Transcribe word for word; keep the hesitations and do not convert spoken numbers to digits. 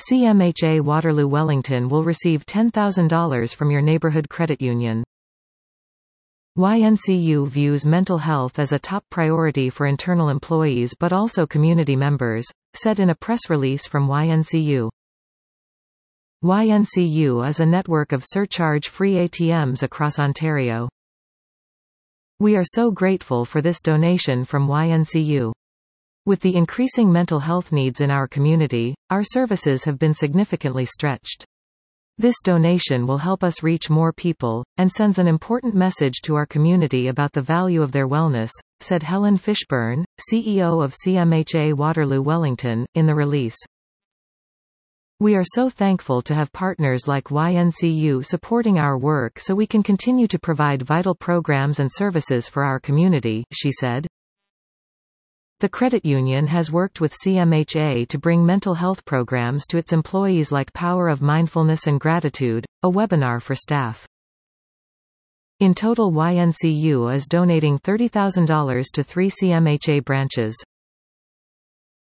C M H A Waterloo Wellington will receive ten thousand dollars from your neighborhood credit union. Y N C U views mental health as a top priority for internal employees but also community members, said in a press release from Y N C U. Y N C U is a network of surcharge-free A T Ms across Ontario. We are so grateful for this donation from Y N C U. With the increasing mental health needs in our community, our services have been significantly stretched. This donation will help us reach more people, and sends an important message to our community about the value of their wellness, said Helen Fishburne, C E O of C M H A Waterloo Wellington, in the release. We are so thankful to have partners like Y N C U supporting our work so we can continue to provide vital programs and services for our community, she said. The credit union has worked with C M H A to bring mental health programs to its employees like Power of Mindfulness and Gratitude, a webinar for staff. In total, Y N C U is donating thirty thousand dollars to three C M H A branches.